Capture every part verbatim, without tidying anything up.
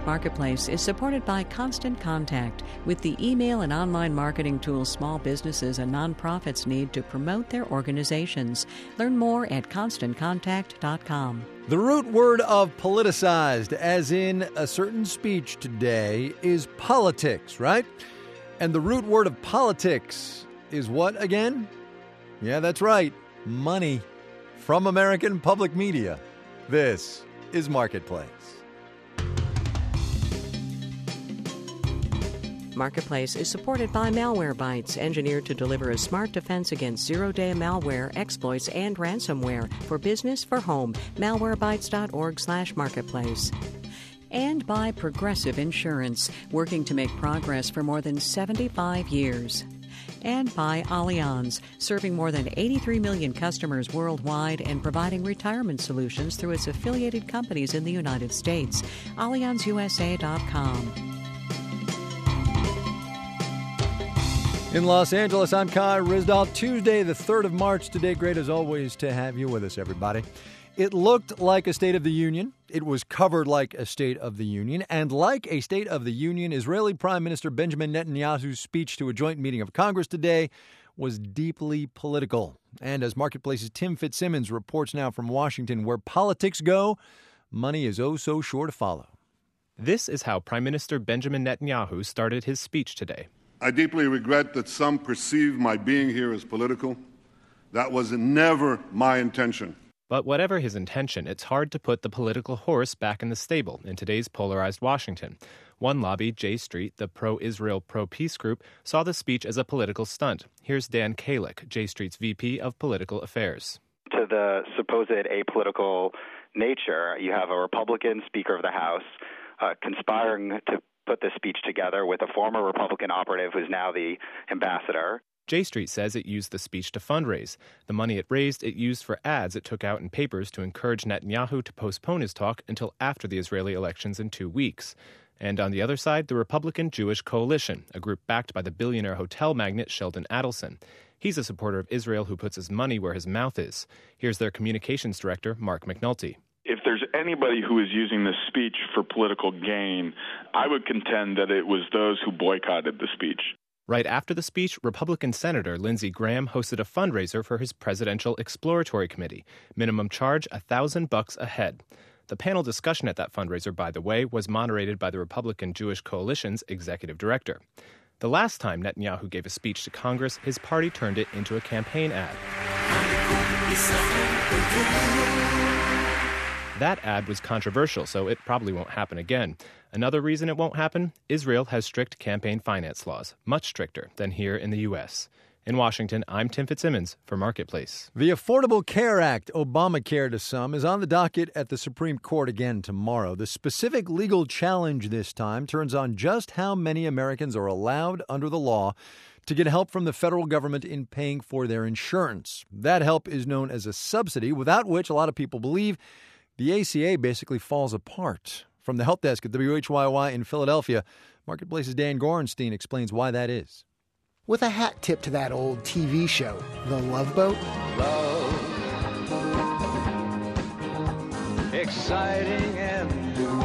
Marketplace is supported by Constant Contact, with the email and online marketing tools small businesses and nonprofits need to promote their organizations. Learn more at constant contact dot com. The root word of politicized, as in a certain speech today, is politics, right? And the root word of politics is what again? Yeah, that's right. Money. From American Public Media, this is Marketplace. Marketplace is supported by Malwarebytes, engineered to deliver a smart defense against zero-day malware, exploits, and ransomware for business, for home. malwarebytes dot org slash marketplace. And by Progressive Insurance, working to make progress for more than seventy-five years. And by Allianz, serving more than eighty-three million customers worldwide and providing retirement solutions through its affiliated companies in the United States. Allianz U S A dot com. In Los Angeles, I'm Kai Ryssdal. Tuesday, the third of March. Today, great as always to have you with us, everybody. It looked like a State of the Union. It was covered like a State of the Union. And like a State of the Union, Israeli Prime Minister Benjamin Netanyahu's speech to a joint meeting of Congress today was deeply political. And as Marketplace's Tim Fitzsimmons reports now from Washington, where politics go, money is oh so sure to follow. This is how Prime Minister Benjamin Netanyahu started his speech today. I deeply regret that some perceive my being here as political. That was never my intention. But whatever his intention, it's hard to put the political horse back in the stable in today's polarized Washington. One lobby, J Street, the pro-Israel, pro-peace group, saw the speech as a political stunt. Here's Dan Kalick, J Street's V P of Political Affairs. To the supposed apolitical nature, you have a Republican Speaker of the House uh, conspiring to put this speech together with a former Republican operative who's now the ambassador. J Street says it used the speech to fundraise. The money it raised, it used for ads it took out in papers to encourage Netanyahu to postpone his talk until after the Israeli elections in two weeks. And on the other side, the Republican Jewish Coalition, a group backed by the billionaire hotel magnate Sheldon Adelson. He's a supporter of Israel who puts his money where his mouth is. Here's their communications director, Mark McNulty. If there's anybody who is using this speech for political gain, I would contend that it was those who boycotted the speech. Right after the speech, Republican Senator Lindsey Graham hosted a fundraiser for his Presidential Exploratory Committee. Minimum charge, a thousand bucks a head. The panel discussion at that fundraiser, by the way, was moderated by the Republican Jewish Coalition's executive director. The last time Netanyahu gave a speech to Congress, his party turned it into a campaign ad. That ad was controversial, so it probably won't happen again. Another reason it won't happen? Israel has strict campaign finance laws, much stricter than here in the U S. In Washington, I'm Tim Fitzsimmons for Marketplace. The Affordable Care Act, Obamacare to some, is on the docket at the Supreme Court again tomorrow. The specific legal challenge this time turns on just how many Americans are allowed under the law to get help from the federal government in paying for their insurance. That help is known as a subsidy, without which a lot of people believe the A C A basically falls apart. From the help desk at W H Y Y in Philadelphia, Marketplace's Dan Gorenstein explains why that is. With a hat tip to that old T V show, The Love Boat. Love. Exciting and new.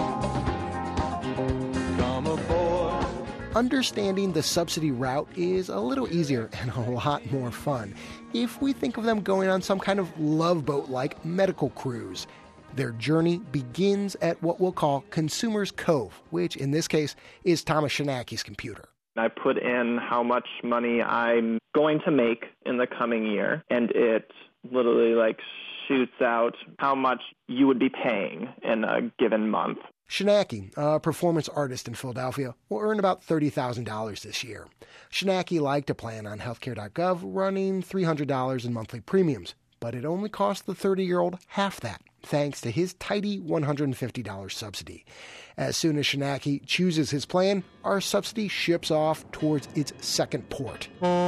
Come aboard. Understanding the subsidy route is a little easier and a lot more fun if we think of them going on some kind of love boat-like medical cruise. Their journey begins at what we'll call Consumers Cove, which in this case is Thomas Shanacky's computer. I put in how much money I'm going to make in the coming year, and it literally like shoots out how much you would be paying in a given month. Shanacky, a performance artist in Philadelphia, will earn about thirty thousand dollars this year. Shanacky liked a plan on healthcare dot gov running three hundred dollars in monthly premiums, but it only cost the thirty-year-old half that, thanks to his tidy one hundred fifty dollars subsidy. As soon as Shanacky chooses his plan, our subsidy ships off towards its second port.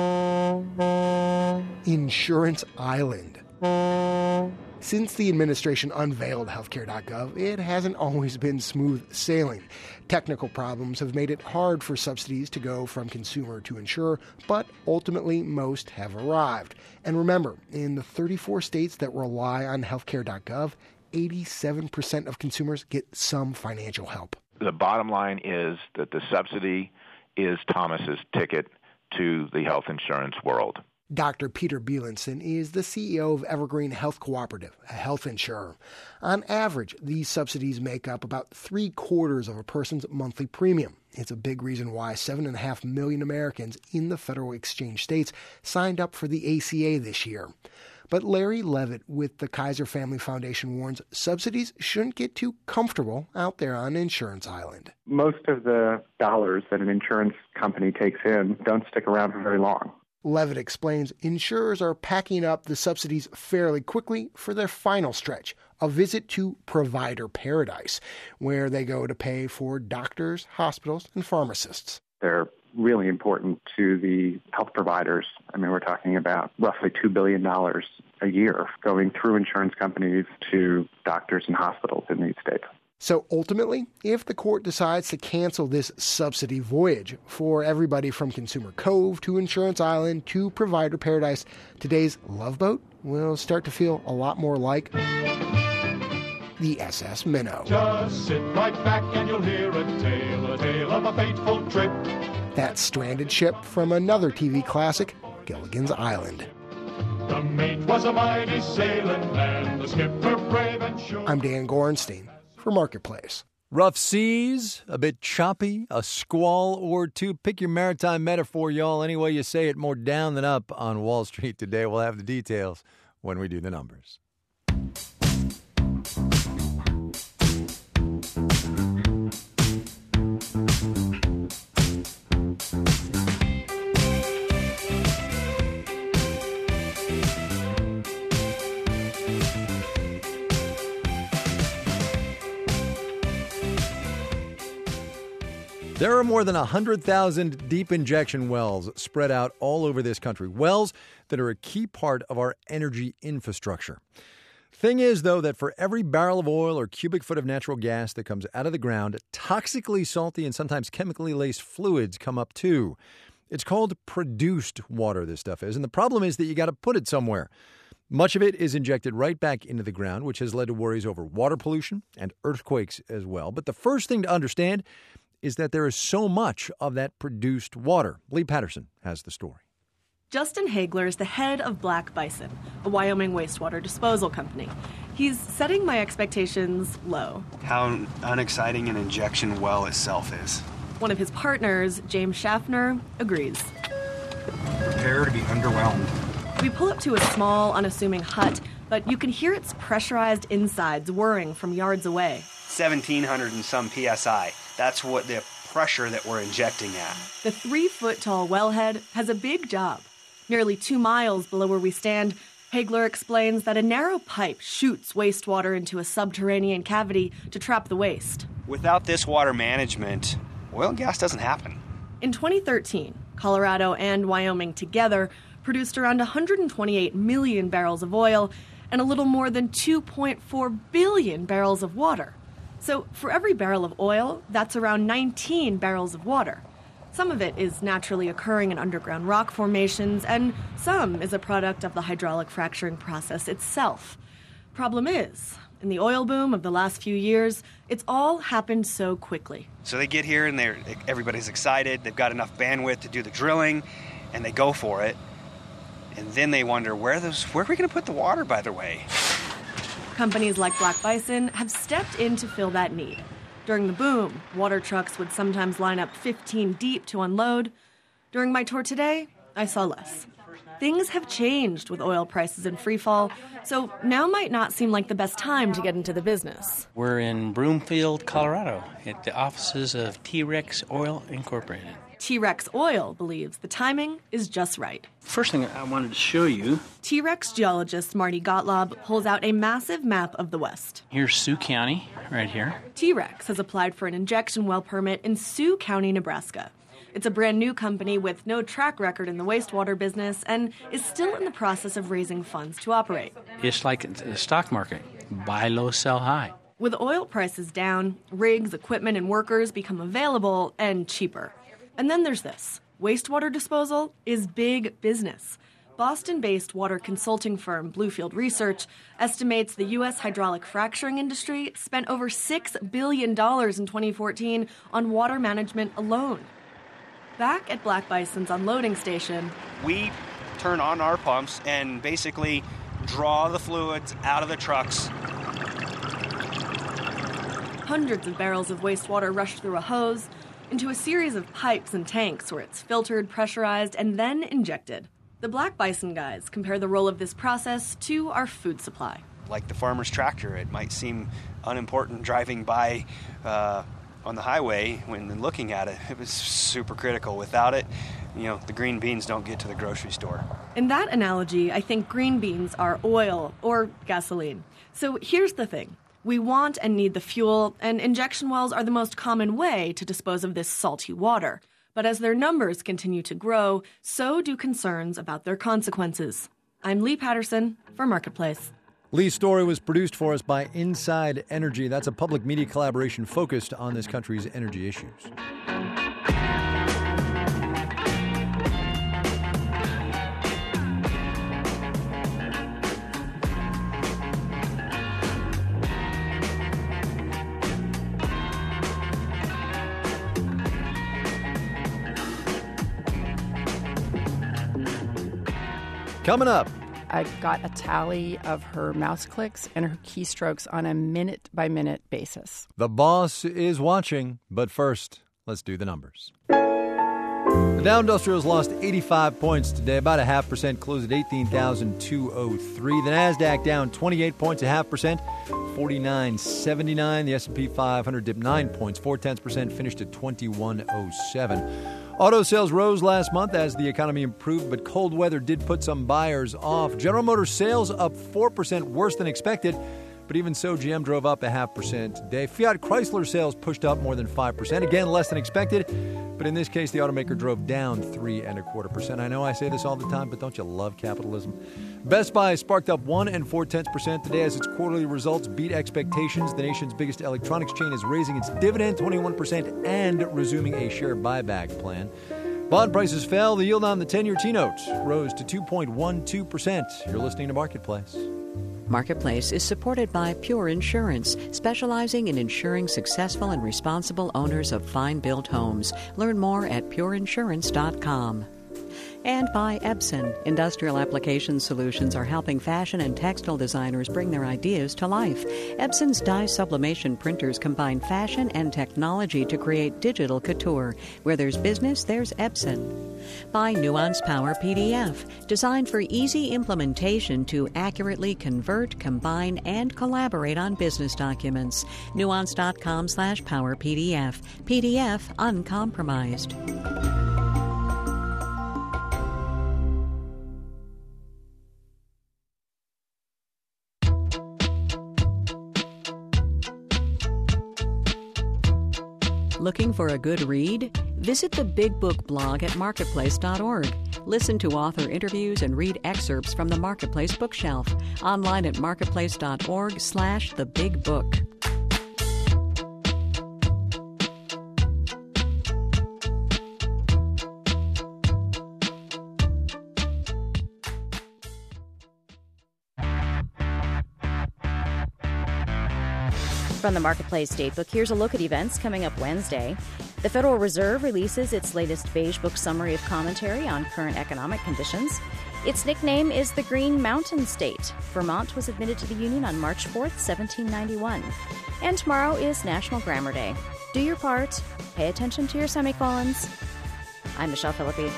Insurance Island. Since the administration unveiled healthcare dot gov, it hasn't always been smooth sailing. Technical problems have made it hard for subsidies to go from consumer to insurer, but ultimately most have arrived. And remember, in the thirty-four states that rely on healthcare dot gov, eighty-seven percent of consumers get some financial help. The bottom line is that the subsidy is Thomas's ticket to the health insurance world. Doctor Peter Bielenson is the C E O of Evergreen Health Cooperative, a health insurer. On average, these subsidies make up about three quarters of a person's monthly premium. It's a big reason why seven and a half million Americans in the federal exchange states signed up for the A C A this year. But Larry Levitt with the Kaiser Family Foundation warns subsidies shouldn't get too comfortable out there on Insurance Island. Most of the dollars that an insurance company takes in don't stick around for very long. Levitt explains insurers are packing up the subsidies fairly quickly for their final stretch, a visit to provider paradise, where they go to pay for doctors, hospitals, and pharmacists. They're really important to the health providers. I mean, we're talking about roughly two billion dollars a year going through insurance companies to doctors and hospitals in these states. So ultimately, if the court decides to cancel this subsidy voyage for everybody from Consumer Cove to Insurance Island to Provider Paradise, today's Love Boat will start to feel a lot more like the S S Minnow. Just sit right back and you'll hear a tale, a tale of a fateful trip. That stranded ship from another T V classic, Gilligan's Island. The mate was a mighty sailing man, the skipper brave and sure. I'm Dan Gorenstein for Marketplace. Rough seas, a bit choppy, a squall or two. Pick your maritime metaphor, y'all. Any way you say it, more down than up on Wall Street today. We'll have the details when we do the numbers. There are more than one hundred thousand deep injection wells spread out all over this country, wells that are a key part of our energy infrastructure. Thing is, though, that for every barrel of oil or cubic foot of natural gas that comes out of the ground, toxically salty and sometimes chemically laced fluids come up too. It's called produced water, this stuff is, and the problem is that you got to put it somewhere. Much of it is injected right back into the ground, which has led to worries over water pollution and earthquakes as well. But the first thing to understand is that there is so much of that produced water. Lee Patterson has the story. Justin Hagler is the head of Black Bison, a Wyoming wastewater disposal company. He's setting my expectations low. How unexciting an injection well itself is. One of his partners, James Schaffner, agrees. Prepare to be underwhelmed. We pull up to a small, unassuming hut, but you can hear its pressurized insides whirring from yards away. seventeen hundred and some P S I. That's what the pressure that we're injecting at. The three-foot-tall wellhead has a big job. Nearly two miles below where we stand, Hagler explains that a narrow pipe shoots wastewater into a subterranean cavity to trap the waste. Without this water management, oil and gas doesn't happen. In twenty thirteen, Colorado and Wyoming together produced around one hundred twenty-eight million barrels of oil and a little more than two point four billion barrels of water. So for every barrel of oil, that's around nineteen barrels of water. Some of it is naturally occurring in underground rock formations, and some is a product of the hydraulic fracturing process itself. Problem is, in the oil boom of the last few years, it's all happened so quickly. So they get here and they're everybody's excited, they've got enough bandwidth to do the drilling, and they go for it. And then they wonder, where, those, where are we going to put the water, by the way? Companies like Black Bison have stepped in to fill that need. During the boom, water trucks would sometimes line up fifteen deep to unload. During my tour today, I saw less. Things have changed with oil prices in freefall, so now might not seem like the best time to get into the business. We're in Broomfield, Colorado, at the offices of T-Rex Oil Incorporated. T-Rex Oil believes the timing is just right. First thing I wanted to show you. T-Rex geologist Marty Gottlob pulls out a massive map of the West. Here's Sioux County, right here. T-Rex has applied for an injection well permit in Sioux County, Nebraska. It's a brand new company with no track record in the wastewater business and is still in the process of raising funds to operate. It's like the stock market. Buy low, sell high. With oil prices down, rigs, equipment, and workers become available and cheaper. And then there's this. Wastewater disposal is big business. Boston-based water consulting firm Bluefield Research estimates the U S hydraulic fracturing industry spent over six billion dollars in twenty fourteen on water management alone. Back at Black Bison's unloading station, we turn on our pumps and basically draw the fluids out of the trucks. Hundreds of barrels of wastewater rush through a hose into a series of pipes and tanks where it's filtered, pressurized, and then injected. The Black Bison guys compare the role of this process to our food supply. Like the farmer's tractor, it might seem unimportant driving by uh, on the highway when looking at it. It was super critical. Without it, you know, the green beans don't get to the grocery store. In that analogy, I think green beans are oil or gasoline. So here's the thing. We want and need the fuel, and injection wells are the most common way to dispose of this salty water. But as their numbers continue to grow, so do concerns about their consequences. I'm Lee Patterson for Marketplace. Lee's story was produced for us by Inside Energy. That's a public media collaboration focused on this country's energy issues. Coming up. I got a tally of her mouse clicks and her keystrokes on a minute-by-minute basis. The boss is watching, but first, let's do the numbers. The Dow Industrials lost eighty-five points today, about a half percent, closed at eighteen thousand two hundred three. The NASDAQ down twenty-eight points, a half percent, forty-nine seventy-nine. The S and P five hundred dipped nine points, four-tenths percent, finished at twenty-one oh seven. Auto sales rose last month as the economy improved, but cold weather did put some buyers off. General Motors sales up four percent, worse than expected, but even so, G M drove up a half percent today. Fiat Chrysler sales pushed up more than five percent, again less than expected, but in this case, the automaker drove down three and a quarter percent. I know I say this all the time, but don't you love capitalism? Best Buy sparked up one and four tenths percent today as its quarterly results beat expectations. The nation's biggest electronics chain is raising its dividend twenty-one percent and resuming a share buyback plan. Bond prices fell. The yield on the ten-year T-note rose to two point one two percent. You're listening to Marketplace. Marketplace is supported by Pure Insurance, specializing in insuring successful and responsible owners of fine-built homes. Learn more at pure insurance dot com. And by Epson. Industrial application solutions are helping fashion and textile designers bring their ideas to life. Epson's dye sublimation printers combine fashion and technology to create digital couture. Where there's business, there's Epson. By Nuance Power P D F, designed for easy implementation to accurately convert, combine, and collaborate on business documents. nuance dot com slash power P D F. P D F uncompromised. Looking for a good read? Visit the Big Book blog at marketplace dot org. Listen to author interviews and read excerpts from the Marketplace bookshelf. Online at marketplace dot org slash the big book. From the Marketplace Datebook, here's a look at events coming up Wednesday. The Federal Reserve releases its latest Beige Book summary of commentary on current economic conditions. Its nickname is the Green Mountain State. Vermont was admitted to the Union on March fourth, seventeen ninety-one. And tomorrow is National Grammar Day. Do your part. Pay attention to your semicolons. I'm Michelle Philippi.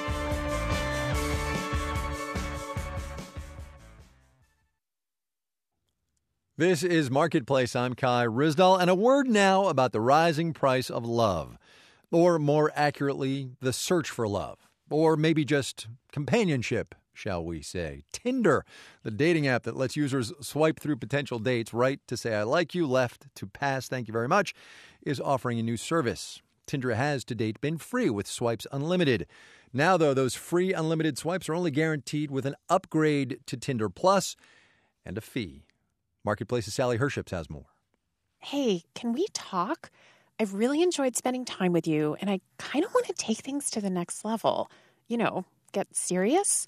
This is Marketplace. I'm Kai Ryssdal, and a word now about the rising price of love, or more accurately, the search for love, or maybe just companionship, shall we say. Tinder, the dating app that lets users swipe through potential dates, right to say I like you, left to pass thank you very much, is offering a new service. Tinder has to date been free with Swipes Unlimited. Now, though, those free unlimited swipes are only guaranteed with an upgrade to Tinder Plus and a fee. Marketplace's Sally Herships has more. Hey, can we talk? I've really enjoyed spending time with you, and I kind of want to take things to the next level. You know, get serious.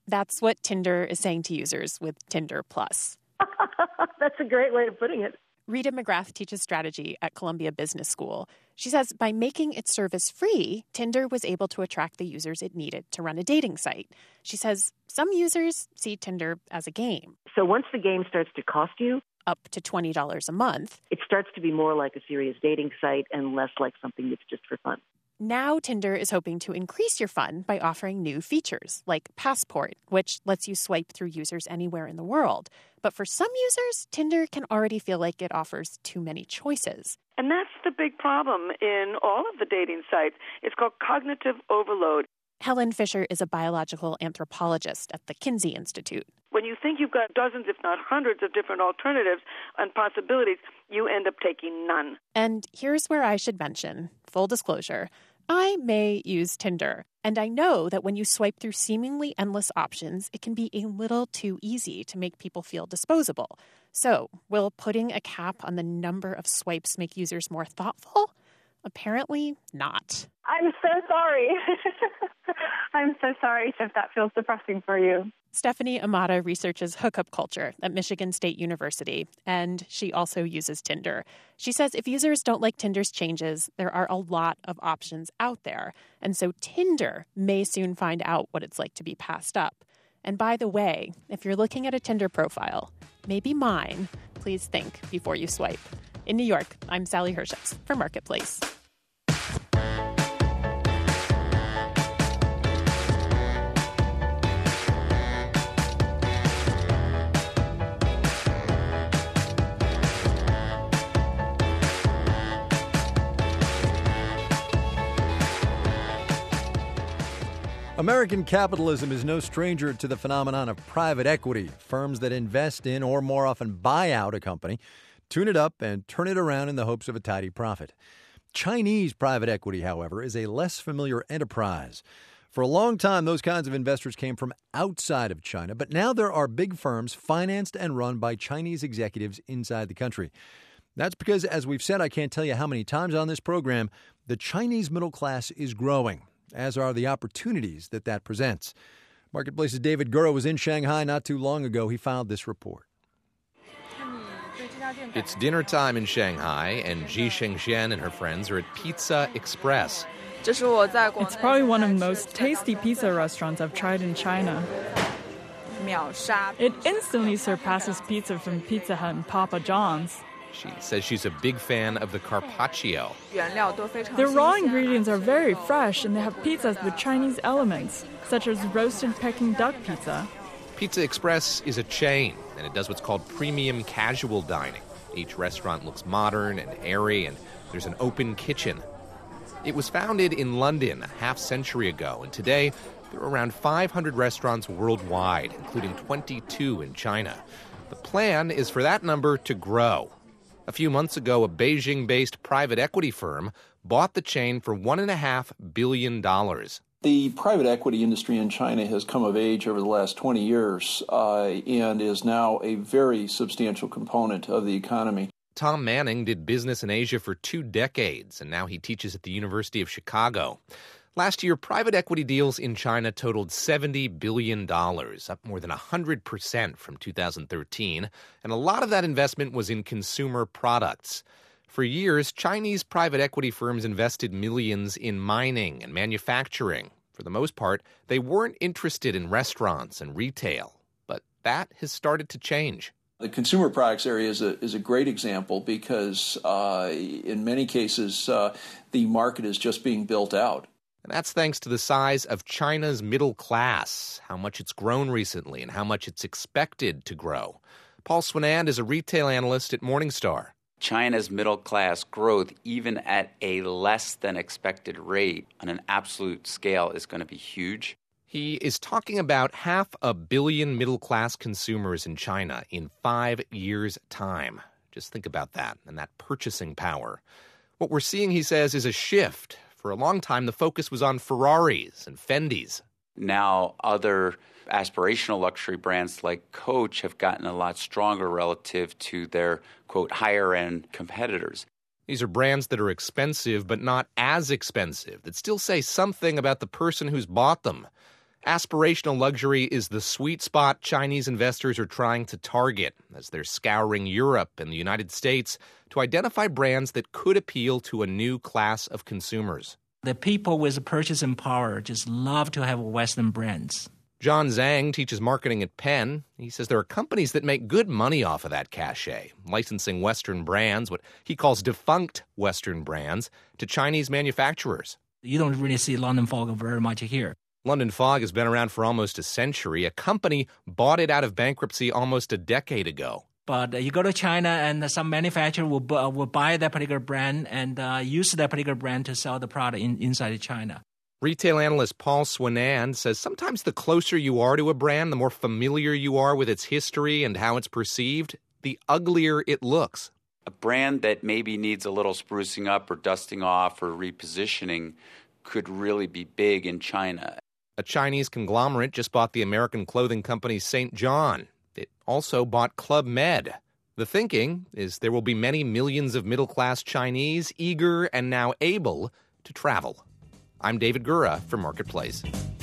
That's what Tinder is saying to users with Tinder Plus. That's a great way of putting it. Rita McGrath teaches strategy at Columbia Business School. She says by making its service free, Tinder was able to attract the users it needed to run a dating site. She says some users see Tinder as a game. So once the game starts to cost you up to twenty dollars a month, it starts to be more like a serious dating site and less like something that's just for fun. Now Tinder is hoping to increase your fun by offering new features, like Passport, which lets you swipe through users anywhere in the world. But for some users, Tinder can already feel like it offers too many choices. And that's the big problem in all of the dating sites. It's called cognitive overload. Helen Fisher is a biological anthropologist at the Kinsey Institute. When you think you've got dozens, if not hundreds, of different alternatives and possibilities, you end up taking none. And here's where I should mention, full disclosure, I may use Tinder. And I know that when you swipe through seemingly endless options, it can be a little too easy to make people feel disposable. So, will putting a cap on the number of swipes make users more thoughtful? Apparently not. I'm so sorry. I'm so sorry if that feels depressing for you. Stephanie Amata researches hookup culture at Michigan State University, and she also uses Tinder. She says if users don't like Tinder's changes, there are a lot of options out there. And so Tinder may soon find out what it's like to be passed up. And by the way, if you're looking at a Tinder profile, maybe mine, please think before you swipe. In New York, I'm Sally Herships for Marketplace. American capitalism is no stranger to the phenomenon of private equity. Firms that invest in or more often buy out a company, tune it up, and turn it around in the hopes of a tidy profit. Chinese private equity, however, is a less familiar enterprise. For a long time, those kinds of investors came from outside of China, but now there are big firms financed and run by Chinese executives inside the country. That's because, as we've said, I can't tell you how many times on this program, the Chinese middle class is growing, as are the opportunities that that presents. Marketplace's David Gura was in Shanghai not too long ago. He filed this report. It's dinner time in Shanghai, and Ji Shengxian and her friends are at Pizza Express. It's probably one of the most tasty pizza restaurants I've tried in China. It instantly surpasses pizza from Pizza Hut and Papa John's. She says she's a big fan of the carpaccio. Their raw ingredients are very fresh, and they have pizzas with Chinese elements, such as roasted Peking duck pizza. Pizza Express is a chain, and it does what's called premium casual dining. Each restaurant looks modern and airy, and there's an open kitchen. It was founded in London a half century ago, and today there are around five hundred restaurants worldwide, including twenty-two in China. The plan is for that number to grow. A few months ago, a Beijing-based private equity firm bought the chain for one point five billion dollars. The private equity industry in China has come of age over the last twenty years uh, and is now a very substantial component of the economy. Tom Manning did business in Asia for two decades, and now he teaches at the University of Chicago. Last year, private equity deals in China totaled seventy billion dollars, up more than one hundred percent from two thousand thirteen, and a lot of that investment was in consumer products. For years, Chinese private equity firms invested millions in mining and manufacturing. For the most part, they weren't interested in restaurants and retail, but that has started to change. The consumer products area is a, is a great example because uh, in many cases, uh, the market is just being built out. And that's thanks to the size of China's middle class, how much it's grown recently and how much it's expected to grow. Paul Swinand is a retail analyst at Morningstar. China's middle class growth, even at a less than expected rate on an absolute scale, is going to be huge. He is talking about half a billion middle class consumers in China in five years' time. Just think about that and that purchasing power. What we're seeing, he says, is a shift. For a long time, the focus was on Ferraris and Fendis. Now, other aspirational luxury brands like Coach have gotten a lot stronger relative to their, quote, higher-end competitors. These are brands that are expensive, but not as expensive, that still say something about the person who's bought them. Aspirational luxury is the sweet spot Chinese investors are trying to target as they're scouring Europe and the United States to identify brands that could appeal to a new class of consumers. The people with purchasing power just love to have Western brands. John Zhang teaches marketing at Penn. He says there are companies that make good money off of that cachet, licensing Western brands, what he calls defunct Western brands, to Chinese manufacturers. You don't really see London Fog very much here. London Fog has been around for almost a century. A company bought it out of bankruptcy almost a decade ago. But uh, you go to China and some manufacturer will, uh, will buy that particular brand and uh, use that particular brand to sell the product in, inside China. Retail analyst Paul Swinand says sometimes the closer you are to a brand, the more familiar you are with its history and how it's perceived, the uglier it looks. A brand that maybe needs a little sprucing up or dusting off or repositioning could really be big in China. A Chinese conglomerate just bought the American clothing company Saint John. It also bought Club Med. The thinking is there will be many millions of middle-class Chinese eager and now able to travel. I'm David Gura for Marketplace.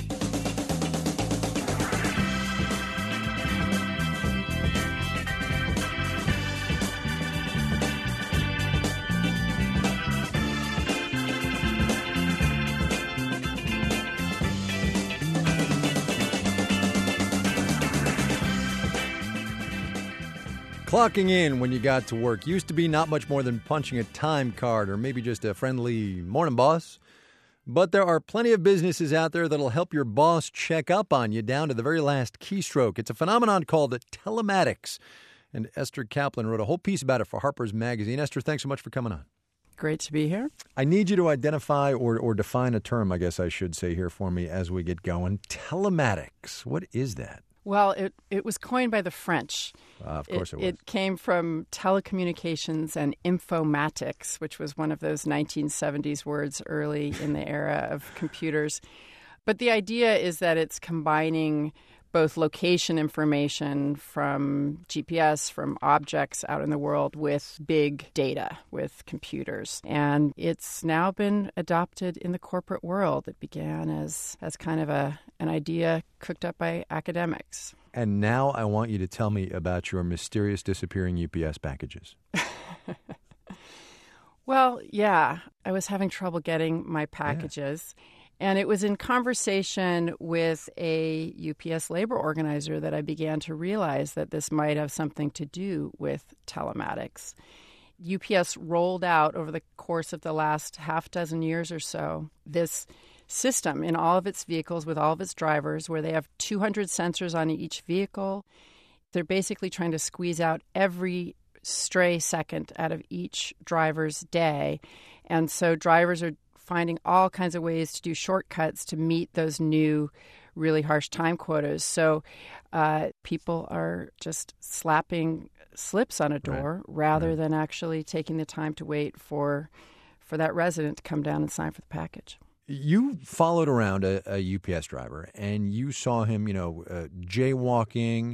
Clocking in when you got to work used to be not much more than punching a time card or maybe just a friendly morning boss. But there are plenty of businesses out there that'll help your boss check up on you down to the very last keystroke. It's a phenomenon called telematics. And Esther Kaplan wrote a whole piece about it for Harper's Magazine. Esther, thanks so much for coming on. Great to be here. I need you to identify or, or define a term, I guess I should say here for me as we get going. Telematics. What is that? Well, it, it was coined by the French. Uh, of course it, it was. It came from telecommunications and informatics, which was one of those nineteen seventies words early in the era of computers. But the idea is that it's combining both location information from G P S, from objects out in the world, with big data, with computers. And it's now been adopted in the corporate world. It began as, as kind of a an idea cooked up by academics. And now I want you to tell me about your mysterious disappearing U P S packages. Well, yeah, I was having trouble getting my packages. Yeah. And it was in conversation with a U P S labor organizer that I began to realize that this might have something to do with telematics. U P S rolled out over the course of the last half dozen years or so this system in all of its vehicles with all of its drivers where they have two hundred sensors on each vehicle. They're basically trying to squeeze out every stray second out of each driver's day. And so drivers are finding all kinds of ways to do shortcuts to meet those new, really harsh time quotas. So uh, people are just slapping slips on a door right. rather right. than actually taking the time to wait for for that resident to come down and sign for the package. You followed around a, a U P S driver, and you saw him, you know, uh, jaywalking,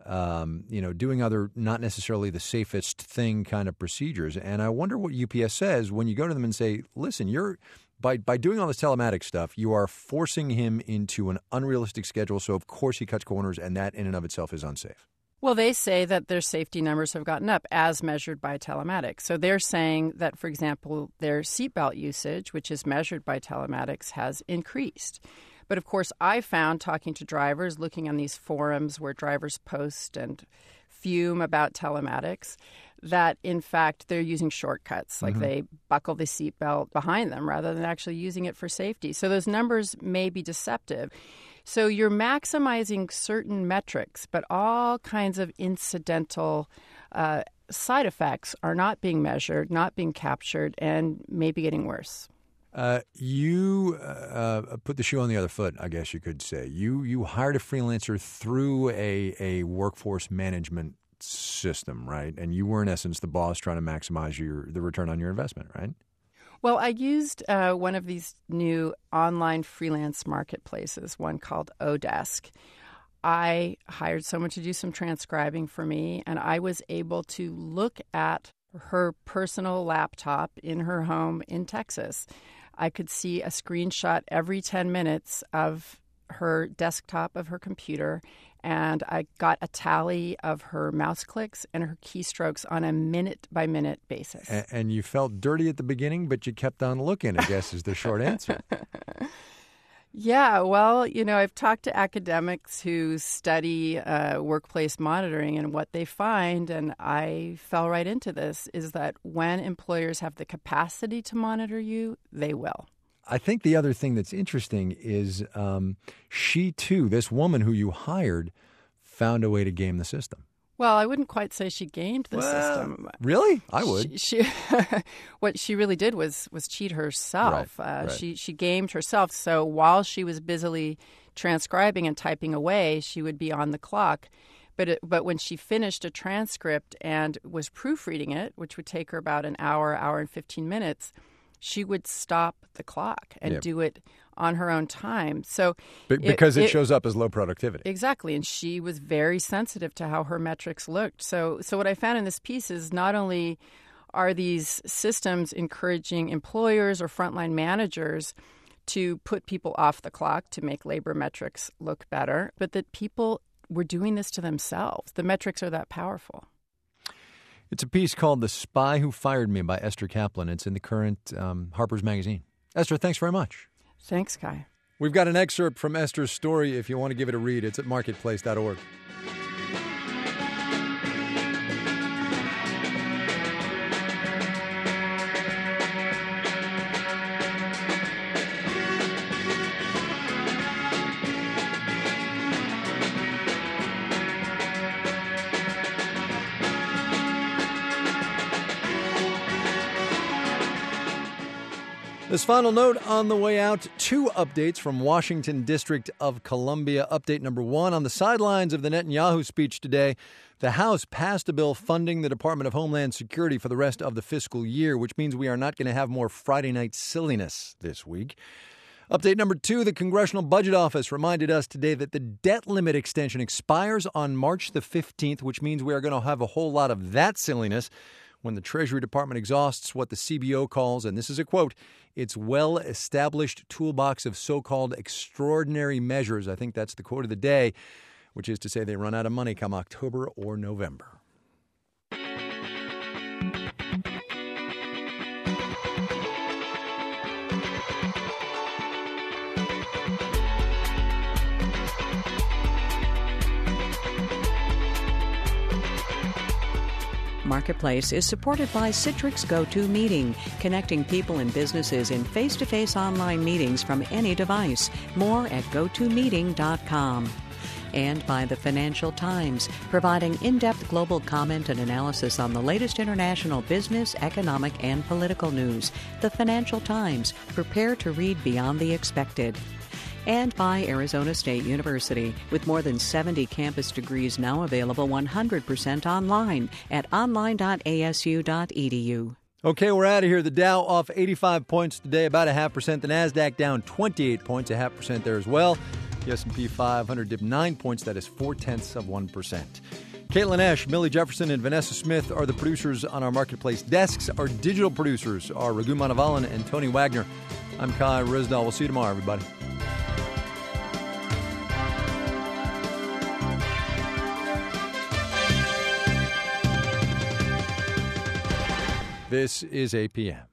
um, you know, doing other not necessarily the safest thing kind of procedures. And I wonder what U P S says when you go to them and say, listen, you're by by doing all this telematic stuff, you are forcing him into an unrealistic schedule. So, of course, he cuts corners, and that in and of itself is unsafe. Well, they say that their safety numbers have gotten up as measured by telematics. So they're saying that, for example, their seatbelt usage, which is measured by telematics, has increased. But, of course, I found, talking to drivers, looking on these forums where drivers post and fume about telematics, that, in fact, they're using shortcuts. Like mm-hmm. they buckle the seatbelt behind them rather than actually using it for safety. So those numbers may be deceptive. So you're maximizing certain metrics, but all kinds of incidental uh, side effects are not being measured, not being captured, and maybe getting worse. Uh, you uh, put the shoe on the other foot, I guess you could say. You you hired a freelancer through a, a workforce management system, right? And you were, in essence, the boss trying to maximize your the return on your investment, right? Well, I used uh, one of these new online freelance marketplaces, one called Odesk. I hired someone to do some transcribing for me, and I was able to look at her personal laptop in her home in Texas. I could see a screenshot every ten minutes of her desktop of her computer, and I got a tally of her mouse clicks and her keystrokes on a minute-by-minute basis. And, and you felt dirty at the beginning, but you kept on looking, I guess, is the short answer. Yeah, well, you know, I've talked to academics who study uh, workplace monitoring, and what they find, and I fell right into this, is that when employers have the capacity to monitor you, they will. I think the other thing that's interesting is um, she, too, this woman who you hired, found a way to game the system. Well, I wouldn't quite say she gamed the well, system. Really? I would. She, she what she really did was was cheat herself. Right, uh, right. She she gamed herself. So while she was busily transcribing and typing away, she would be on the clock. But it, but when she finished a transcript and was proofreading it, which would take her about an hour, hour and fifteen minutes, she would stop the clock and Yep. do it on her own time. So Be- because it, it shows up as low productivity. Exactly. And she was very sensitive to how her metrics looked. So so what I found in this piece is not only are these systems encouraging employers or frontline managers to put people off the clock to make labor metrics look better, but that people were doing this to themselves. The metrics are that powerful. It's a piece called The Spy Who Fired Me by Esther Kaplan. It's in the current um, Harper's Magazine. Esther, thanks very much. Thanks, Kai. We've got an excerpt from Esther's story. If you want to give it a read, it's at marketplace dot org. This final note on the way out, two updates from Washington District of Columbia. Update number one, on the sidelines of the Netanyahu speech today, the House passed a bill funding the Department of Homeland Security for the rest of the fiscal year, which means we are not going to have more Friday night silliness this week. Update number two, the Congressional Budget Office reminded us today that the debt limit extension expires on March the fifteenth, which means we are going to have a whole lot of that silliness when the Treasury Department exhausts what the C B O calls, and this is a quote, its well-established toolbox of so-called extraordinary measures. I think that's the quote of the day, which is to say they run out of money come October or November. Marketplace is supported by Citrix GoToMeeting, connecting people and businesses in face-to-face online meetings from any device. More at go to meeting dot com. And by the Financial Times, providing in-depth global comment and analysis on the latest international business, economic, and political news. The Financial Times, prepare to read beyond the expected. And by Arizona State University, with more than seventy campus degrees now available one hundred percent online at online dot a s u dot e d u. Okay, we're out of here. The Dow off eighty-five points today, about a half percent. The NASDAQ down twenty-eight points, a half percent there as well. The S and P five hundred dipped nine points. That is four-tenths of one percent. Caitlin Esch, Millie Jefferson, and Vanessa Smith are the producers on our Marketplace desks. Our digital producers are Raghu Manavalan and Tony Wagner. I'm Kai Risdal. We'll see you tomorrow, everybody. This is A P M.